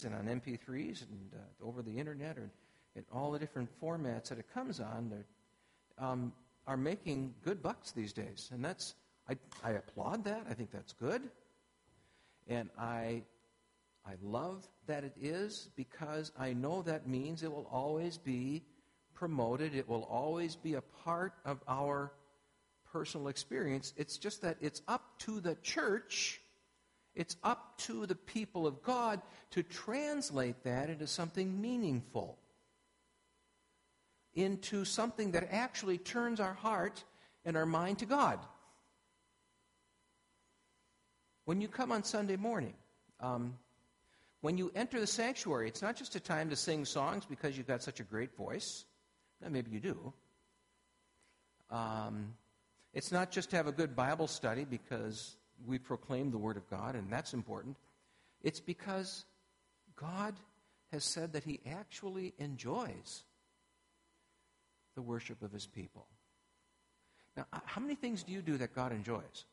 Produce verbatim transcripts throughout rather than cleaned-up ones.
and on M P threes and uh, over the internet or in all the different formats that it comes on, um, are making good bucks these days. And that's, I, I applaud that. I think that's good. And I, I love that it is, because I know that means it will always be promoted. It will always be a part of our personal experience. It's just that it's up to the church, it's up to the people of God to translate that into something meaningful, into something that actually turns our heart and our mind to God. When you come on Sunday morning, um, when you enter the sanctuary, it's not just a time to sing songs because you've got such a great voice. Now, maybe you do. Um, it's not just to have a good Bible study because we proclaim the Word of God, and that's important. It's because God has said that He actually enjoys the worship of His people. Now, how many things do you do that God enjoys?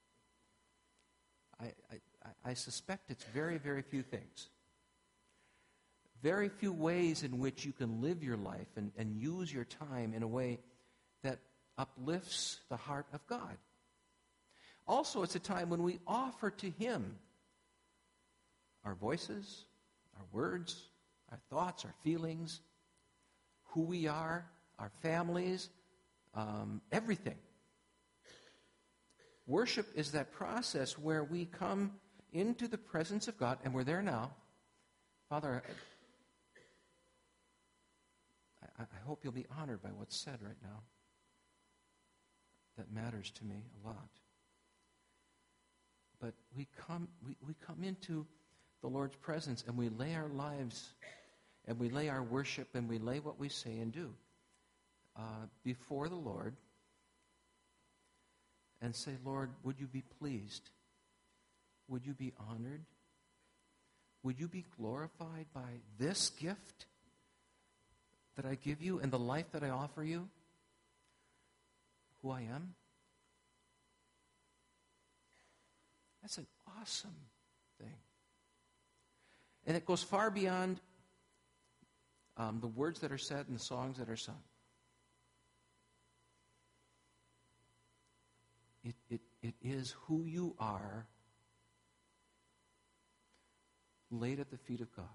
I, I, I suspect it's very, very few things. Very few ways in which you can live your life and, and use your time in a way that uplifts the heart of God. Also, it's a time when we offer to Him our voices, our words, our thoughts, our feelings, who we are, our families, um, everything. Worship is that process where we come into the presence of God, and we're there now. Father, I, I hope you'll be honored by what's said right now. That matters to me a lot. But we come, we, we come into the Lord's presence, and we lay our lives, and we lay our worship, and we lay what we say and do uh, before the Lord, and say, Lord, would you be pleased? Would you be honored? Would you be glorified by this gift that I give you and the life that I offer you? Who I am? That's an awesome thing. And it goes far beyond um, the words that are said and the songs that are sung. It, it, it is who you are laid at the feet of God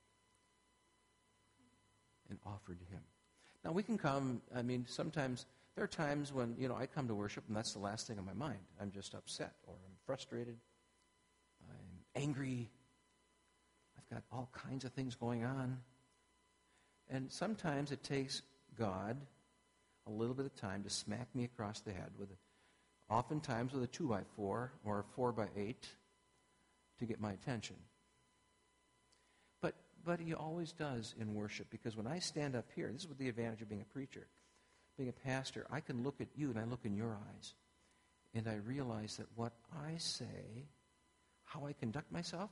and offered to Him. Now, we can come, I mean, sometimes, there are times when, you know, I come to worship and that's the last thing on my mind. I'm just upset, or I'm frustrated, I'm angry, I've got all kinds of things going on. And sometimes it takes God a little bit of time to smack me across the head with a oftentimes with a two by four or a four by eight to get my attention. But but He always does in worship, because when I stand up here, this is what the advantage of being a preacher, being a pastor, I can look at you and I look in your eyes, and I realize that what I say, how I conduct myself,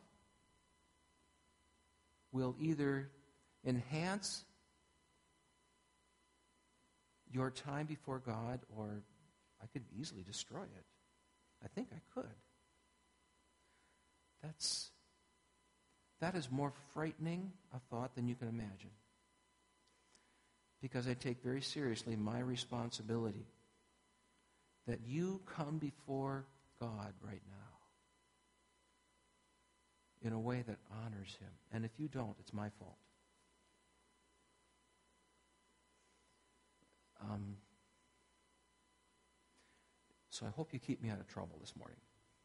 will either enhance your time before God, or I could easily destroy it. I think I could. That's, that is more frightening a thought than you can imagine. Because I take very seriously my responsibility that you come before God right now in a way that honors Him. And if you don't, it's my fault. Um... So I hope you keep me out of trouble this morning.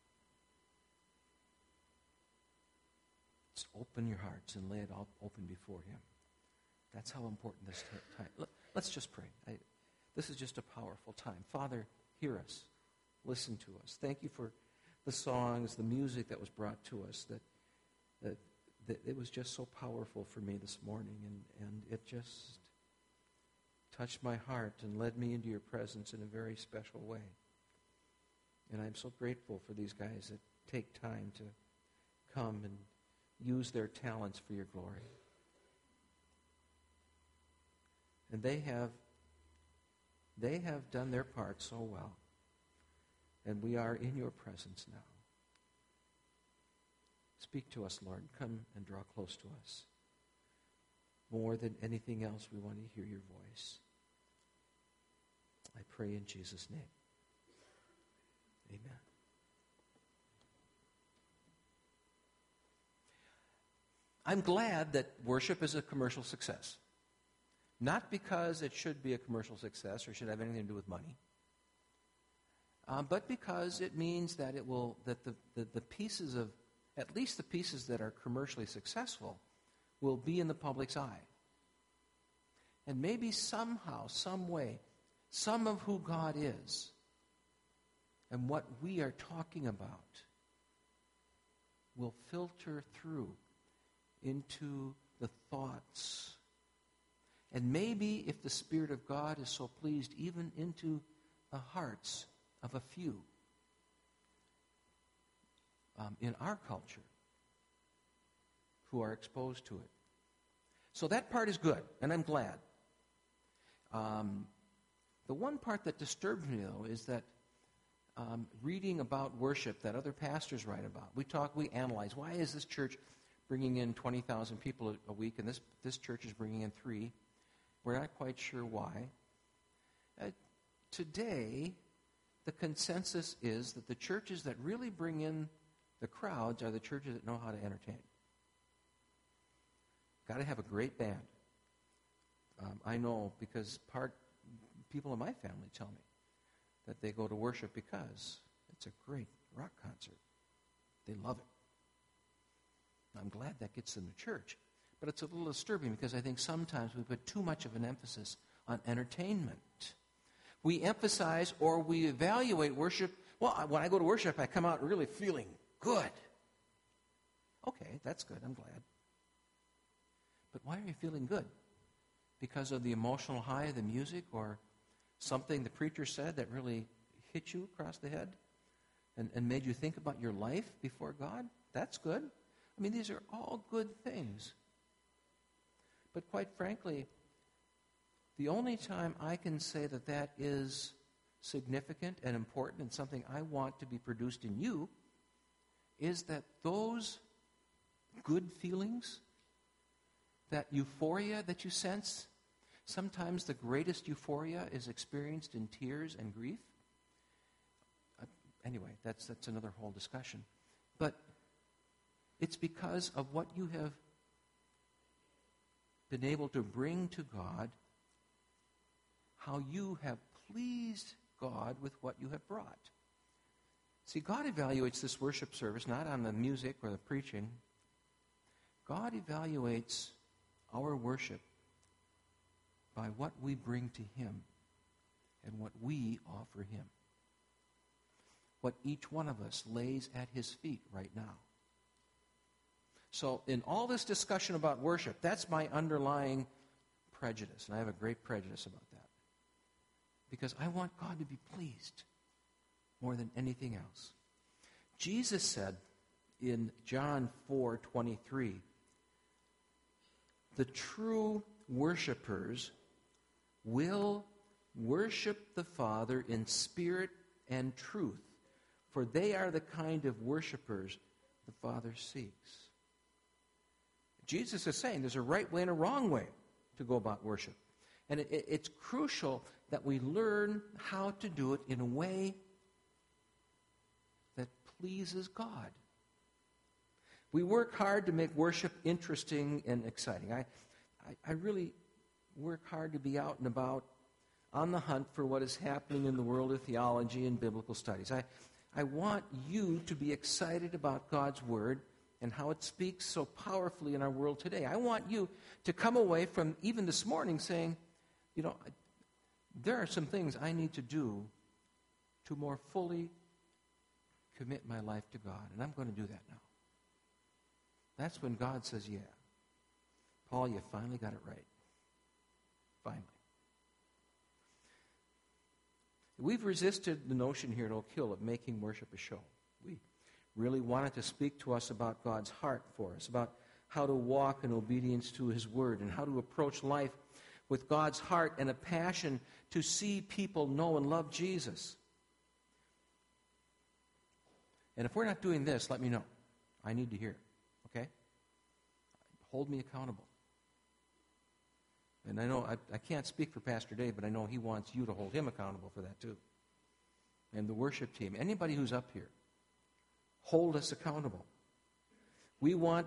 Just open your hearts and lay it all open before Him. That's how important this time. Let's just pray. I, this is just a powerful time. Father, hear us. Listen to us. Thank you for the songs, the music that was brought to us. That that, that it was just so powerful for me this morning, and, and it just touched my heart and led me into your presence in a very special way. And I'm so grateful for these guys that take time to come and use their talents for your glory. And they have they have done their part so well. And we are in your presence now. Speak to us, Lord. Come and draw close to us. More than anything else, we want to hear your voice. I pray in Jesus' name. Amen. I'm glad that worship is a commercial success. Not because it should be a commercial success or should have anything to do with money, uh, but because it means that it will that the, the, the pieces of, at least the pieces that are commercially successful, will be in the public's eye. And maybe somehow, some way, some of who God is and what we are talking about will filter through into the thoughts. And maybe, if the Spirit of God is so pleased, even into the hearts of a few um, in our culture who are exposed to it. So that part is good, and I'm glad. Um, the one part that disturbs me, though, is that um, reading about worship that other pastors write about, we talk, we analyze, why is this church bringing in twenty thousand people a, a week, and this, this church is bringing in three? We're not quite sure why. Uh, today, the consensus is that the churches that really bring in the crowds are the churches that know how to entertain. Got to have a great band. Um, I know because part people in my family tell me that they go to worship because it's a great rock concert. They love it. I'm glad that gets them to church. But it's a little disturbing because I think sometimes we put too much of an emphasis on entertainment. We emphasize or we evaluate worship. Well, when I go to worship, I come out really feeling good. Okay, that's good. I'm glad. But why are you feeling good? Because of the emotional high of the music or something the preacher said that really hit you across the head and, and made you think about your life before God? That's good. I mean, these are all good things. But quite frankly, the only time I can say that that is significant and important and something I want to be produced in you is that those good feelings, that euphoria that you sense, sometimes the greatest euphoria is experienced in tears and grief. Uh, anyway, that's that's another whole discussion. But it's because of what you have been able to bring to God, how you have pleased God with what you have brought. See, God evaluates this worship service not on the music or the preaching. God evaluates our worship by what we bring to Him and what we offer Him. What each one of us lays at His feet right now. So in all this discussion about worship, that's my underlying prejudice. And I have a great prejudice about that. Because I want God to be pleased more than anything else. Jesus said in John four twenty-three, the true worshipers will worship the Father in spirit and truth, for they are the kind of worshipers the Father seeks. Jesus is saying there's a right way and a wrong way to go about worship. And it, it, it's crucial that we learn how to do it in a way that pleases God. We work hard to make worship interesting and exciting. I, I, I really work hard to be out and about on the hunt for what is happening in the world of theology and biblical studies. I, I want you to be excited about God's Word and how it speaks so powerfully in our world today. I want you to come away from even this morning saying, you know, there are some things I need to do to more fully commit my life to God, and I'm going to do that now. That's when God says, yeah, Paul, you finally got it right. Finally. We've resisted the notion here at Oak Hill of making worship a show. We really wanted to speak to us about God's heart for us, about how to walk in obedience to His Word, and how to approach life with God's heart and a passion to see people know and love Jesus. And if we're not doing this, let me know. I need to hear it. hold me accountable. And I know I, I can't speak for Pastor Dave, but I know he wants you to hold him accountable for that too. And the worship team, anybody who's up here, hold us accountable. We want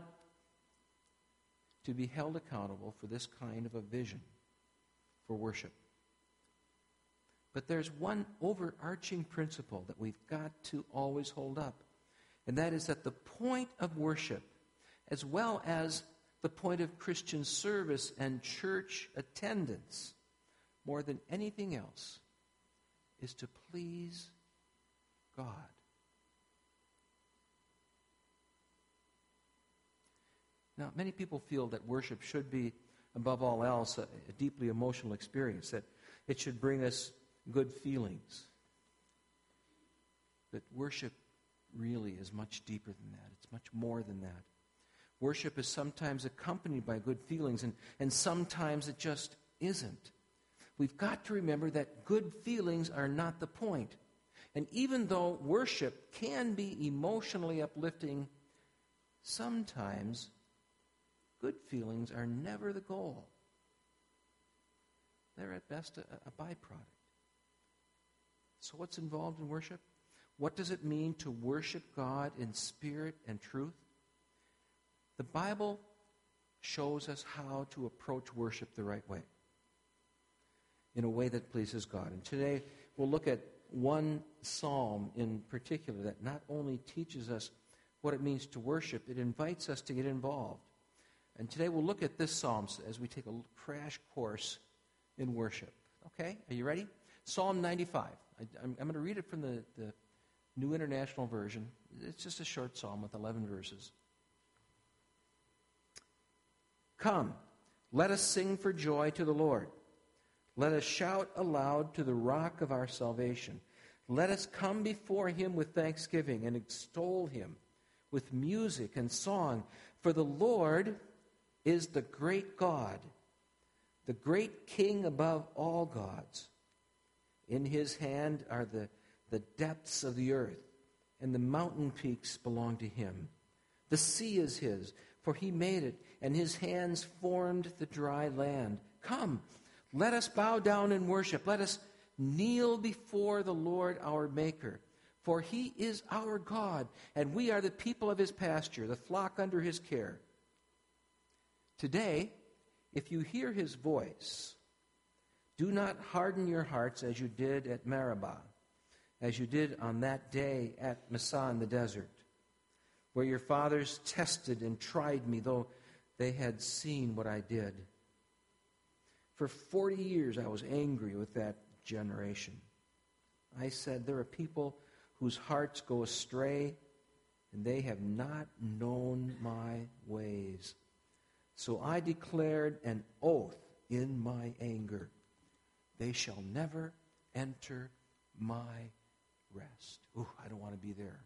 to be held accountable for this kind of a vision for worship. But there's one overarching principle that we've got to always hold up, and that is that the point of worship, as well as the point of Christian service and church attendance, more than anything else, is to please God. Now, many people feel that worship should be, above all else, a, a deeply emotional experience, that it should bring us good feelings. But worship really is much deeper than that. It's much more than that. Worship is sometimes accompanied by good feelings, and, and sometimes it just isn't. We've got to remember that good feelings are not the point. And even though worship can be emotionally uplifting, sometimes good feelings are never the goal. They're at best a, a byproduct. So what's involved in worship? What does it mean to worship God in spirit and truth? The Bible shows us how to approach worship the right way, in a way that pleases God. And today we'll look at one psalm in particular that not only teaches us what it means to worship, it invites us to get involved. And today we'll look at this psalm as we take a crash course in worship. Okay? Are you ready? Psalm ninety-five. I, I'm, I'm going to read it from the, the New International Version. It's just a short psalm with eleven verses. Come, let us sing for joy to the Lord. Let us shout aloud to the rock of our salvation. Let us come before him with thanksgiving and extol him with music and song. For the Lord is the great God, the great King above all gods. In his hand are the, the depths of the earth, and the mountain peaks belong to him. The sea is his, for he made it, and his hands formed the dry land. Come, let us bow down and worship. Let us kneel before the Lord our Maker. For he is our God, and we are the people of his pasture, the flock under his care. Today, if you hear his voice, do not harden your hearts as you did at Meribah, as you did on that day at Massah in the desert, where your fathers tested and tried me, though they had seen what I did. For forty years I was angry with that generation. I said, there are people whose hearts go astray, and they have not known my ways. So I declared an oath in my anger. They shall never enter my rest. Ooh, I don't want to be there.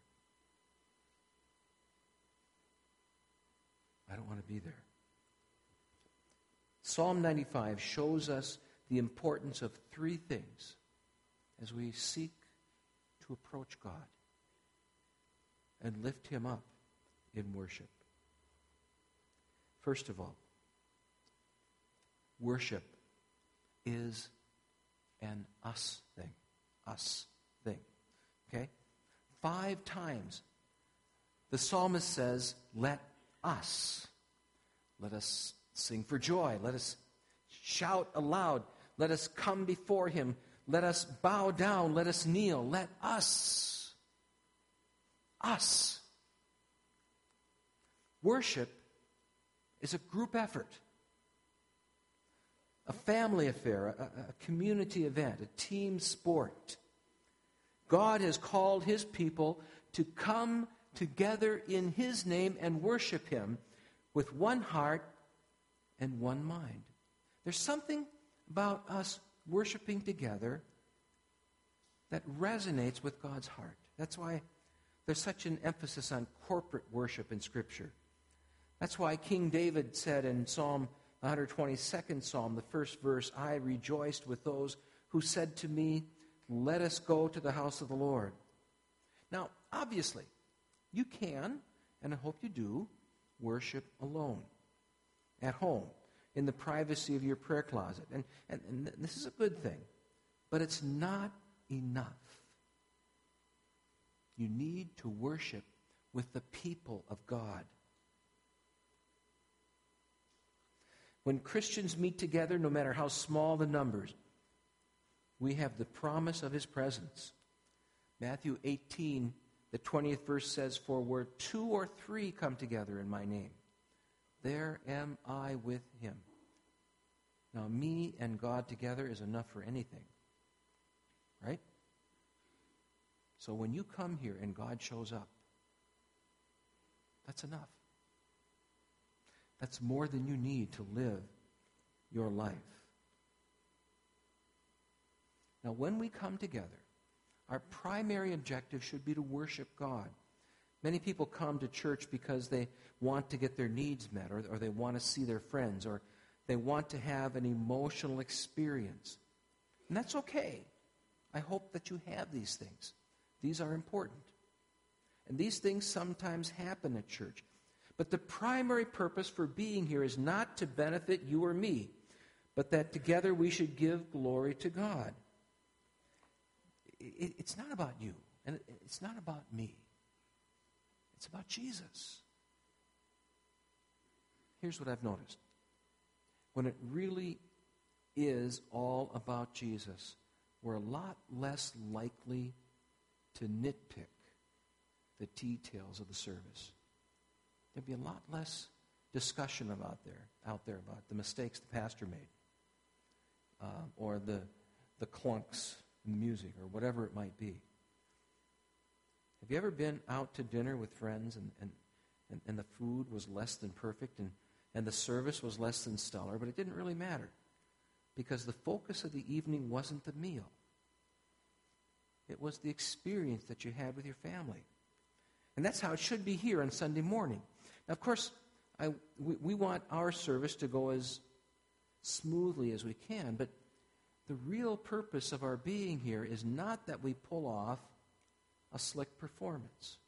I don't want to be there. Psalm ninety-five shows us the importance of three things as we seek to approach God and lift him up in worship. First of all, worship is an us thing. Us thing. Okay? Five times the psalmist says, let us. Let us sing for joy. Let us shout aloud. Let us come before him. Let us bow down. Let us kneel. Let us. Us. Worship is a group effort, a family affair, a, a community event, a team sport. God has called his people to come together in his name and worship him with one heart and one mind. There's something about us worshiping together that resonates with God's heart. That's why there's such an emphasis on corporate worship in Scripture. That's why King David said in Psalm one twenty-second Psalm, the first verse, I rejoiced with those who said to me, let us go to the house of the Lord. Now, obviously, you can, and I hope you do, worship alone. at home, in the privacy of your prayer closet. And, and, and this is a good thing, but it's not enough. You need to worship with the people of God. When Christians meet together, no matter how small the numbers, we have the promise of his presence. Matthew eighteen, the twentieth verse says, "For where two or three come together in my name, there am I with him." Now, me and God together is enough for anything. Right? So when you come here and God shows up, that's enough. That's more than you need to live your life. Now, when we come together, our primary objective should be to worship God. Many people come to church because they want to get their needs met, or, or they want to see their friends, or they want to have an emotional experience. And that's okay. I hope that you have these things. These are important. And these things sometimes happen at church. But the primary purpose for being here is not to benefit you or me, but that together we should give glory to God. It, it's not about you, and it's not about me. It's about Jesus. Here's what I've noticed. When it really is all about Jesus, we're a lot less likely to nitpick the details of the service. There'd be a lot less discussion about there, out there about the mistakes the pastor made, uh, or the the clunks in the music, or whatever it might be. Have you ever been out to dinner with friends and, and, and, and the food was less than perfect and, and the service was less than stellar, but it didn't really matter because the focus of the evening wasn't the meal. It was the experience that you had with your family. And that's how it should be here on Sunday morning. Now, of course, I, we, we want our service to go as smoothly as we can, but the real purpose of our being here is not that we pull off a slick performance.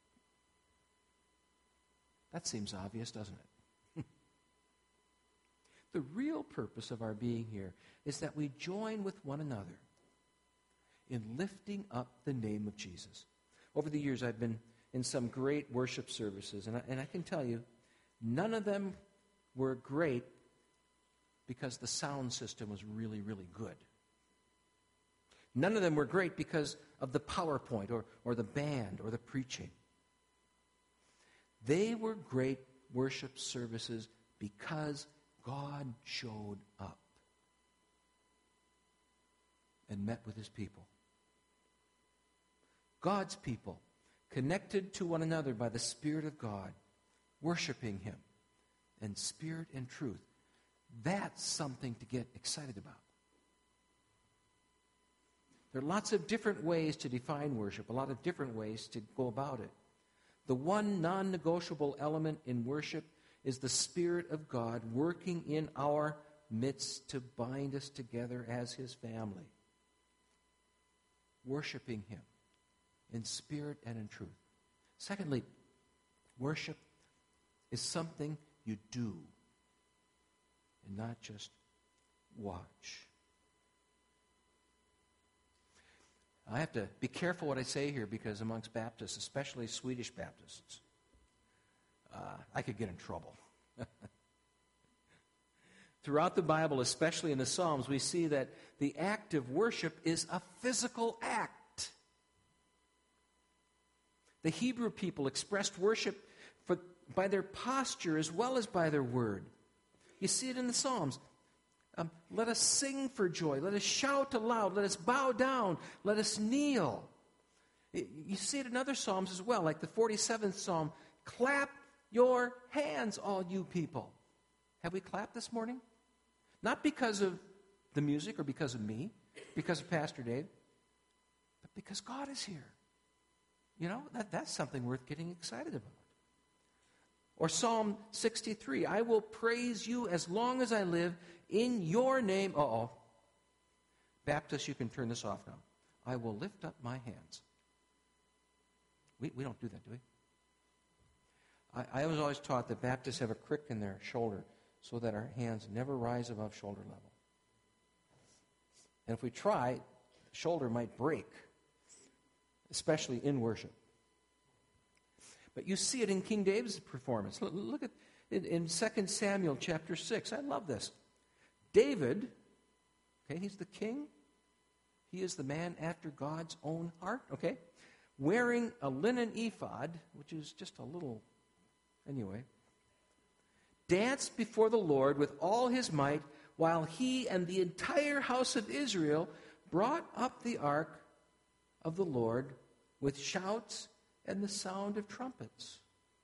That seems obvious, doesn't it? The real purpose of our being here is that we join with one another in lifting up the name of Jesus. Over the years, I've been in some great worship services, and I, and I can tell you, none of them were great because the sound system was really, really good. None of them were great because of the PowerPoint or, or the band or the preaching. They were great worship services because God showed up and met with his people. God's people, connected to one another by the Spirit of God, worshiping him in spirit and truth. That's something to get excited about. There are lots of different ways to define worship, a lot of different ways to go about it. The one non-negotiable element in worship is the Spirit of God working in our midst to bind us together as his family. Worshiping him in spirit and in truth. Secondly, worship is something you do and not just watch. I have to be careful what I say here because amongst Baptists, especially Swedish Baptists, uh, I could get in trouble. Throughout the Bible, especially in the Psalms, we see that the act of worship is a physical act. The Hebrew people expressed worship for, by their posture as well as by their word. You see it in the Psalms. Um, let us sing for joy. Let us shout aloud. Let us bow down. Let us kneel. You see it in other Psalms as well, like the forty-seventh Psalm. Clap your hands, all you people. Have we clapped this morning? Not because of the music or because of me, because of Pastor Dave, but because God is here. You know, that, that's something worth getting excited about. Or Psalm sixty-three, I will praise you as long as I live in your name. Uh-oh. Baptists, you can turn this off now. I will lift up my hands. We, we don't do that, do we? I, I was always taught that Baptists have a crick in their shoulder so that our hands never rise above shoulder level. And if we try, the shoulder might break, especially in worship. But you see it in King David's performance. Look, look at in, in Second Samuel chapter six. I love this. David, okay, he's the king. He is the man after God's own heart, okay? Wearing a linen ephod, which is just a little, anyway, danced before the Lord with all his might, while he and the entire house of Israel brought up the ark of the Lord with shouts and the sound of trumpets.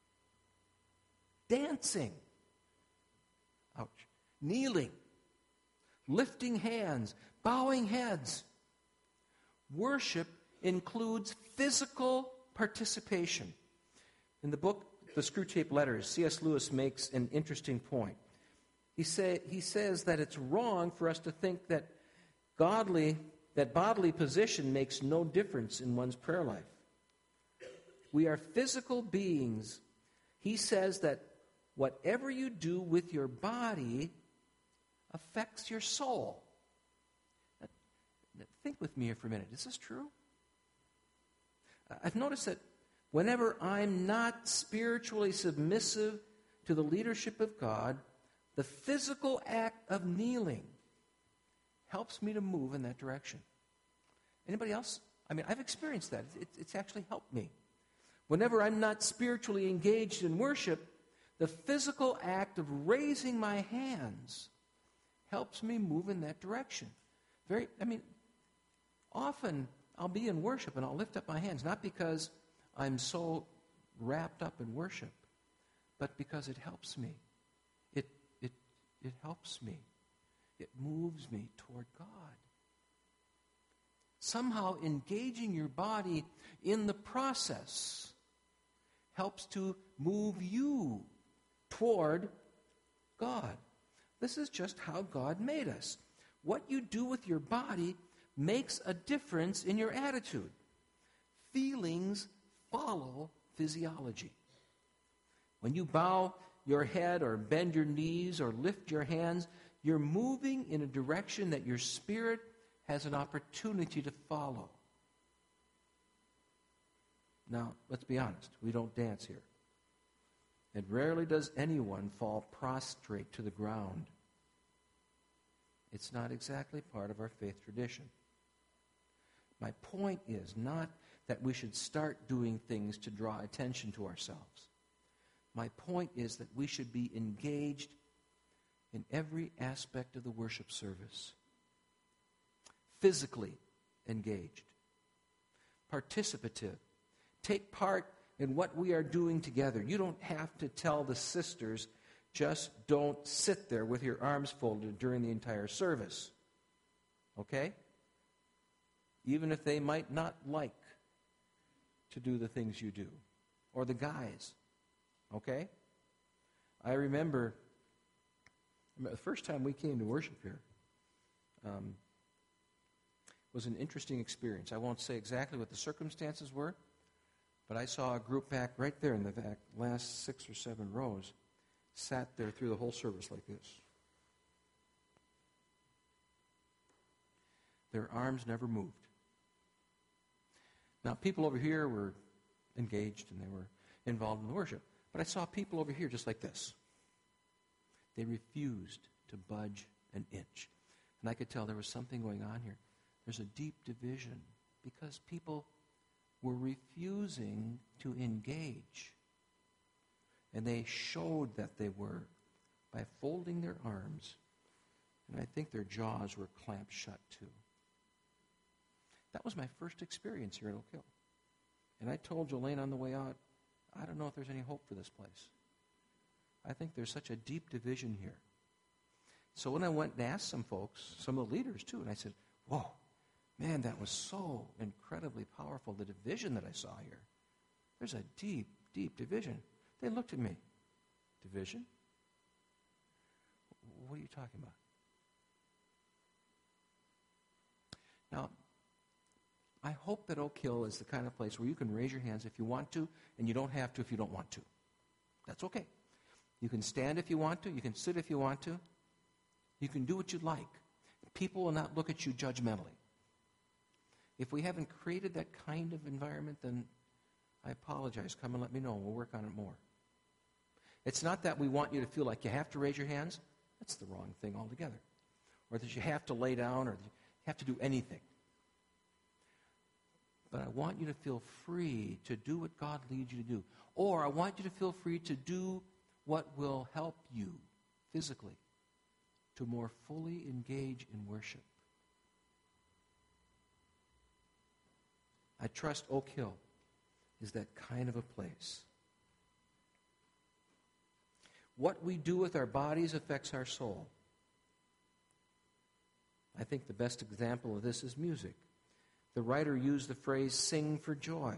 Dancing. Ouch. Kneeling. Lifting hands. Bowing heads. Worship includes physical participation. In the book, The Screwtape Letters, C S Lewis makes an interesting point. He, say, he says that it's wrong for us to think that godly, that bodily position makes no difference in one's prayer life. We are physical beings. He says that whatever you do with your body affects your soul. Now, think with me here for a minute. Is this true? I've noticed that whenever I'm not spiritually submissive to the leadership of God, the physical act of kneeling helps me to move in that direction. Anybody else? I mean, I've experienced that. It's, it's actually helped me. Whenever I'm not spiritually engaged in worship, the physical act of raising my hands helps me move in that direction. Very, I mean, often I'll be in worship and I'll lift up my hands, not because I'm so wrapped up in worship, but because it helps me. It, it, it helps me. It moves me toward God. Somehow engaging your body in the process helps to move you toward God. This is just how God made us. What you do with your body makes a difference in your attitude. Feelings follow physiology. When you bow your head or bend your knees or lift your hands, you're moving in a direction that your spirit has an opportunity to follow. Now, let's be honest. We don't dance here. And rarely does anyone fall prostrate to the ground. It's not exactly part of our faith tradition. My point is not that we should start doing things to draw attention to ourselves. My point is that we should be engaged in every aspect of the worship service. Physically engaged. Participative. Take part in what we are doing together. You don't have to tell the sisters, just don't sit there with your arms folded during the entire service. Okay? Even if they might not like to do the things you do. Or the guys. Okay? I remember, the first time we came to worship here um, was an interesting experience. I won't say exactly what the circumstances were, but I saw a group back right there in the back, last six or seven rows, sat there through the whole service like this. Their arms never moved. Now, people over here were engaged and they were involved in the worship. But I saw people over here just like this. They refused to budge an inch. And I could tell there was something going on here. There's a deep division because people were refusing to engage. And they showed that they were by folding their arms. And I think their jaws were clamped shut too. That was my first experience here at Oak Hill. And I told Jolene on the way out, I don't know if there's any hope for this place. I think there's such a deep division here. So when I went and asked some folks, some of the leaders too, and I said, whoa, man, that was so incredibly powerful, the division that I saw here. There's a deep, deep division. They looked at me. Division? What are you talking about? Now, I hope that Oak Hill is the kind of place where you can raise your hands if you want to, and you don't have to if you don't want to. That's okay. You can stand if you want to. You can sit if you want to. You can do what you like. People will not look at you judgmentally. If we haven't created that kind of environment, then I apologize. Come and let me know. We'll work on it more. It's not that we want you to feel like you have to raise your hands. That's the wrong thing altogether. Or that you have to lay down or you have to do anything. But I want you to feel free to do what God leads you to do. Or I want you to feel free to do what will help you physically to more fully engage in worship. I trust Oak Hill is that kind of a place. What we do with our bodies affects our soul. I think the best example of this is music. The writer used the phrase, sing for joy.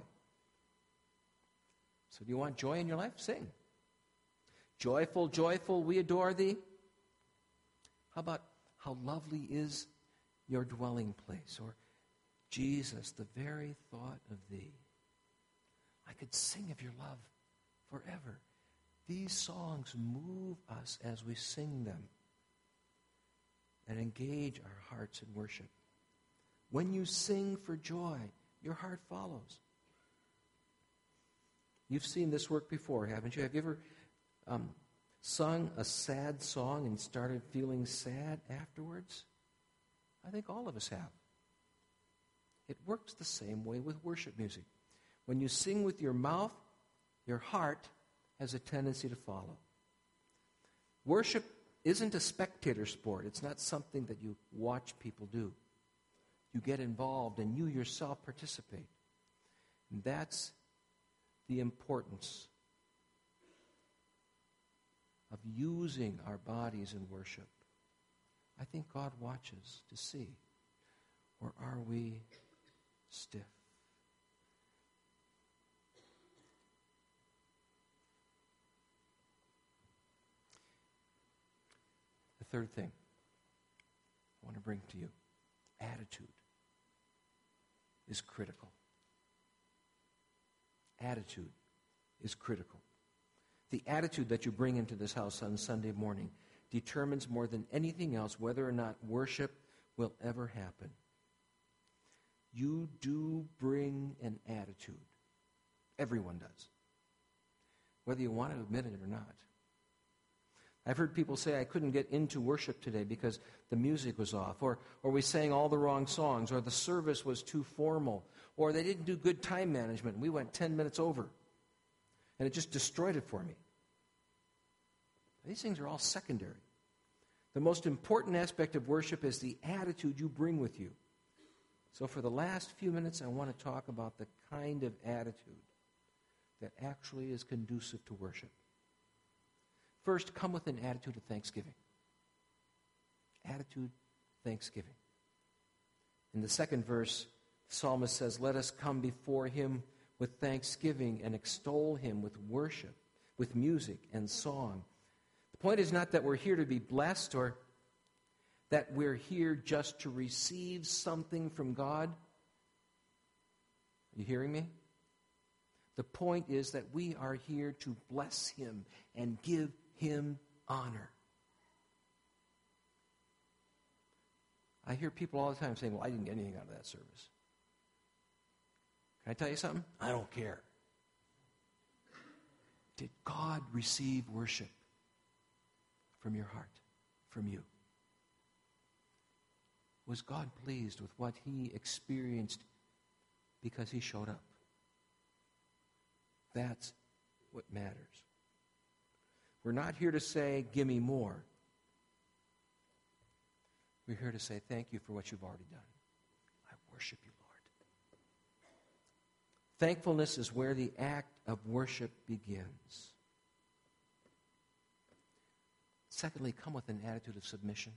So do you want joy in your life? Sing. Joyful, joyful, we adore thee. How about how lovely is your dwelling place? Or Jesus, the very thought of thee. I could sing of your love forever. These songs move us as we sing them and engage our hearts in worship. When you sing for joy, your heart follows. You've seen this work before, haven't you? Have you ever um, sung a sad song and started feeling sad afterwards? I think all of us have. It works the same way with worship music. When you sing with your mouth, your heart has a tendency to follow. Worship isn't a spectator sport. It's not something that you watch people do. You get involved and you yourself participate. And that's the importance of using our bodies in worship. I think God watches to see, or are we stiff? The third thing I want to bring to you, attitude is critical. Attitude is critical. The attitude that you bring into this house on Sunday morning determines more than anything else whether or not worship will ever happen. You do bring an attitude. Everyone does. Whether you want to admit it or not. I've heard people say, I couldn't get into worship today because the music was off, or, or we sang all the wrong songs, or the service was too formal, or they didn't do good time management, and we went ten minutes over, and it just destroyed it for me. These things are all secondary. The most important aspect of worship is the attitude you bring with you. So for the last few minutes, I want to talk about the kind of attitude that actually is conducive to worship. First, come with an attitude of thanksgiving. Attitude, thanksgiving. In the second verse, the psalmist says, let us come before him with thanksgiving and extol him with worship, with music and song. The point is not that we're here to be blessed or that we're here just to receive something from God. Are you hearing me? The point is that we are here to bless him and give him honor. I hear people all the time saying, well, I didn't get anything out of that service. Can I tell you something? I don't care. Did God receive worship from your heart, from you? Was God pleased with what he experienced because he showed up? That's what matters. We're not here to say, give me more. We're here to say, thank you for what you've already done. I worship you, Lord. Thankfulness is where the act of worship begins. Secondly, come with an attitude of submission.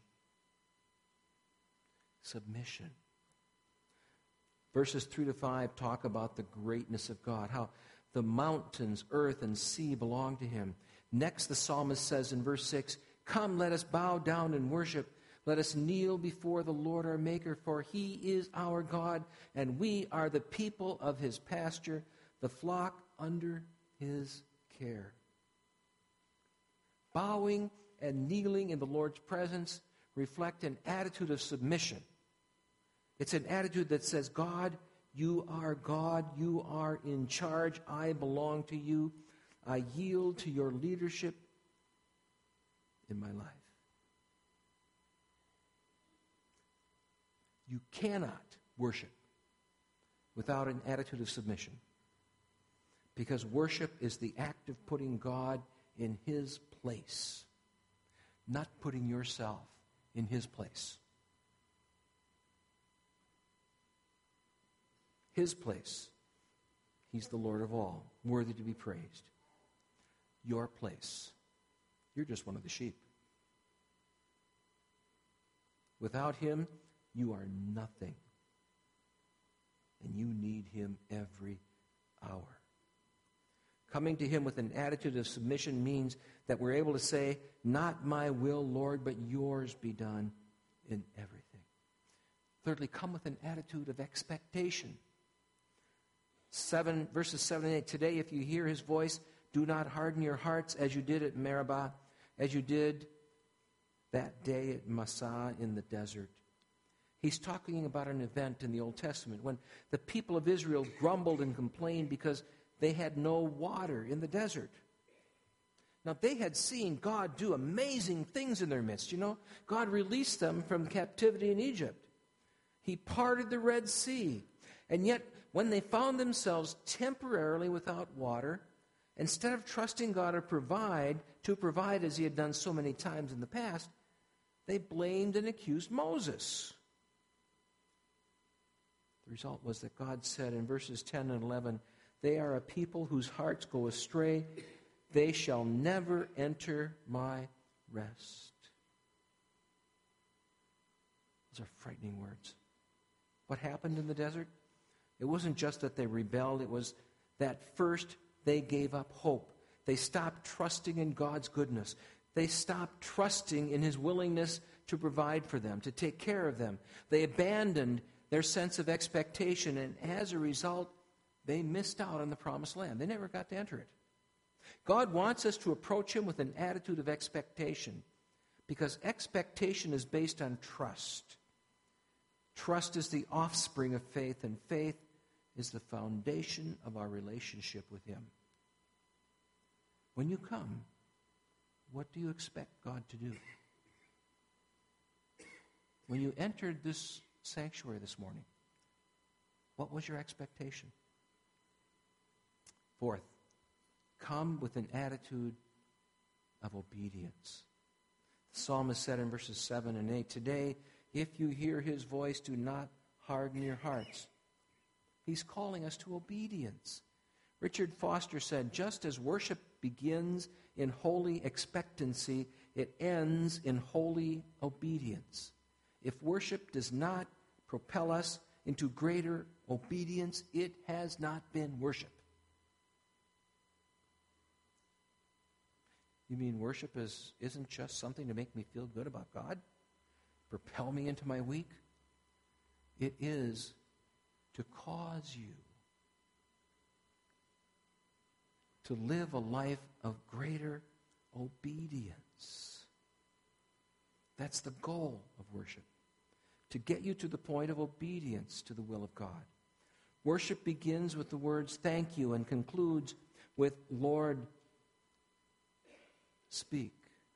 Submission. Verses three to five talk about the greatness of God, how the mountains, earth, and sea belong to him. Next, the psalmist says in verse six, come, let us bow down and worship. Let us kneel before the Lord our Maker, for he is our God, and we are the people of his pasture, the flock under his care. Bowing and kneeling in the Lord's presence reflect an attitude of submission. It's an attitude that says, God, you are God. You are in charge. I belong to you. I yield to your leadership in my life. You cannot worship without an attitude of submission, because worship is the act of putting God in his place, not putting yourself in his place. His place. He's the Lord of all, worthy to be praised. Your place. You're just one of the sheep. Without him, you are nothing. And you need him every hour. Coming to him with an attitude of submission means that we're able to say, not my will, Lord, but yours be done in everything. Thirdly, come with an attitude of expectation. Seven, verses seven and eight. Today, if you hear his voice, do not harden your hearts as you did at Meribah, as you did that day at Massah in the desert. He's talking about an event in the Old Testament when the people of Israel grumbled and complained because they had no water in the desert. Now, they had seen God do amazing things in their midst. You know, God released them from captivity in Egypt. He parted the Red Sea. And yet, when they found themselves temporarily without water, instead of trusting God to provide, to provide as he had done so many times in the past, they blamed and accused Moses. The result was that God said in verses ten and eleven, they are a people whose hearts go astray. They shall never enter my rest. Those are frightening words. What happened in the desert? It wasn't just that they rebelled. It was that first they gave up hope. They stopped trusting in God's goodness. They stopped trusting in his willingness to provide for them, to take care of them. They abandoned their sense of expectation, and as a result, they missed out on the promised land. They never got to enter it. God wants us to approach him with an attitude of expectation, because expectation is based on trust. Trust is the offspring of faith, and faith is the foundation of our relationship with him. When you come, what do you expect God to do? When you entered this sanctuary this morning, what was your expectation? Fourth, come with an attitude of obedience. The psalmist said in verses seven and eight, today, if you hear his voice, do not harden your hearts. He's calling us to obedience. Richard Foster said, just as worship begins in holy expectancy, it ends in holy obedience. If worship does not propel us into greater obedience, it has not been worship. You mean worship is, isn't just something to make me feel good about God? Propel me into my week? It is to cause you to live a life of greater obedience. That's the goal of worship, to get you to the point of obedience to the will of God. Worship begins with the words, thank you, and concludes with, Lord, speak.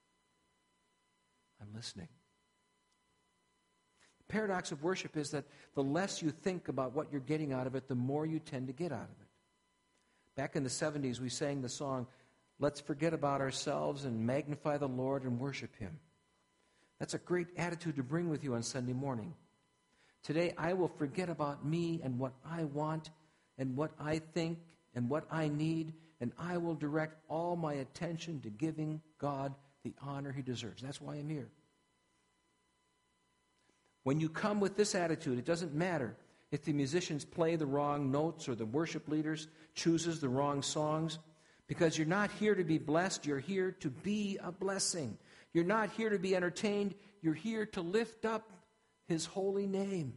I'm listening. The paradox of worship is that the less you think about what you're getting out of it, the more you tend to get out of it. Back in the seventies, we sang the song, let's forget about ourselves and magnify the Lord and worship him. That's a great attitude to bring with you on Sunday morning. Today, I will forget about me and what I want and what I think and what I need, and I will direct all my attention to giving God the honor he deserves. That's why I'm here. When you come with this attitude, it doesn't matter if the musicians play the wrong notes or the worship leaders chooses the wrong songs, because you're not here to be blessed, you're here to be a blessing. You're not here to be entertained, you're here to lift up his holy name.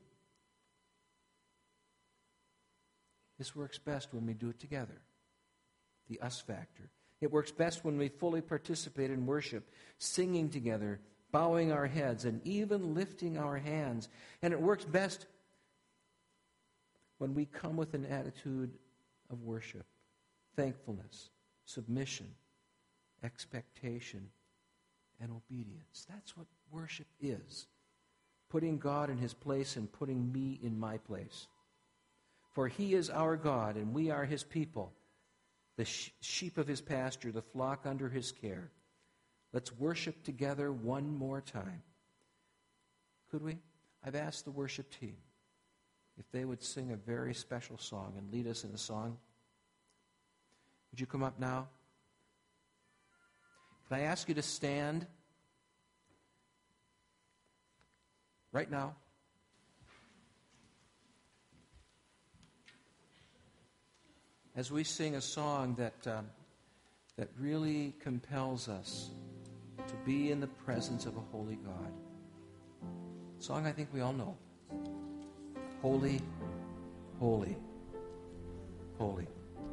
This works best when we do it together. The us factor. It works best when we fully participate in worship, singing together, bowing our heads, and even lifting our hands. And it works best when we come with an attitude of worship, thankfulness, submission, expectation, and obedience. That's what worship is. Putting God in his place and putting me in my place. For he is our God, and we are his people, the sh- sheep of his pasture, the flock under his care. Let's worship together one more time. Could we? I've asked the worship team if they would sing a very special song and lead us in a song. Would you come up now? Can I ask you to stand right now? As we sing a song that um, that really compels us to be in the presence of a holy God. A song I think we all know. Holy, holy, holy.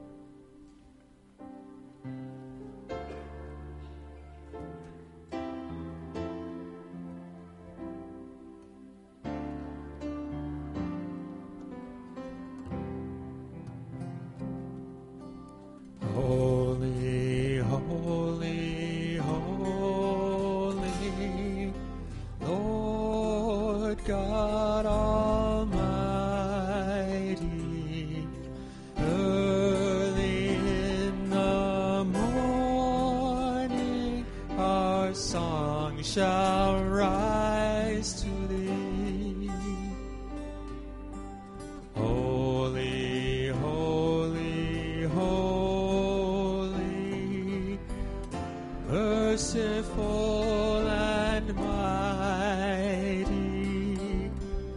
Holy, holy, holy, Lord God Almighty, early in the morning our song shall rise to thee. Holy, holy, holy, merciful and mighty,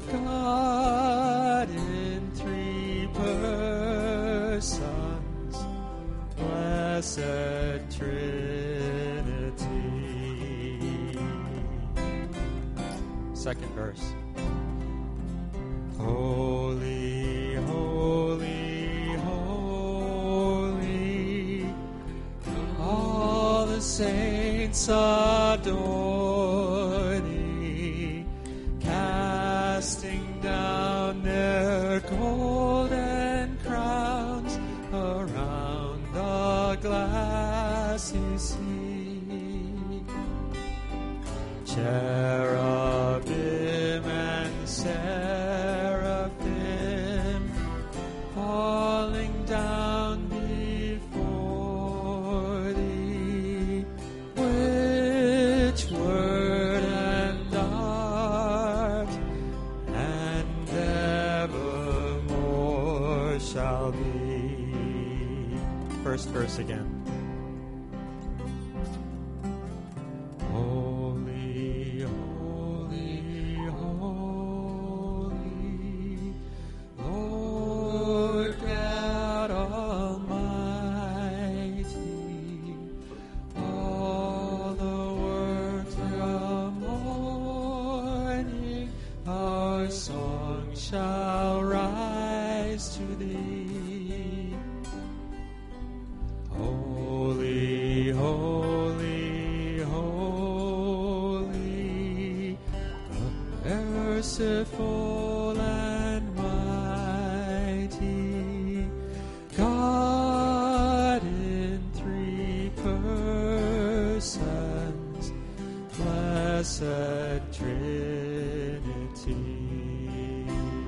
God in three persons, blessed Trinity. Second verse. Holy, holy, holy, all the saints adore thee, casting down their golden crowns around the glassy sea. Cherubim and seraphim falling down before thee, which word and art and evermore shall be. First verse again. Holy, holy, holy, Lord God Almighty, all the works of morning our song shall rise to thee. Holy, holy, holy, merciful and mighty, God in three persons, blessed Trinity.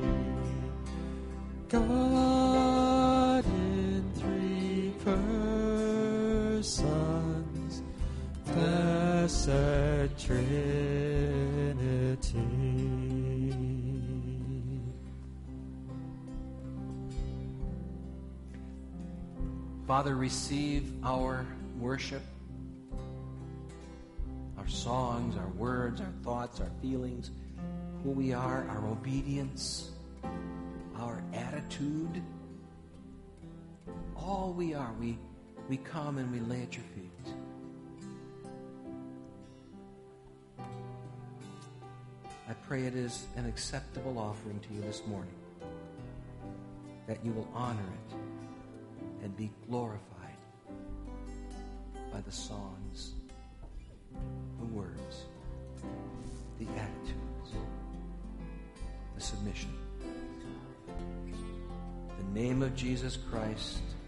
God in three persons, blessed Trinity. Father, receive our worship, our songs, our words, our thoughts, our feelings, who we are, our obedience, our attitude. All we are, we, we come and we lay at your feet. I pray it is an acceptable offering to you this morning, that you will honor it and be glorified. by the songs, the words, the attitudes, the submission. The name of Jesus Christ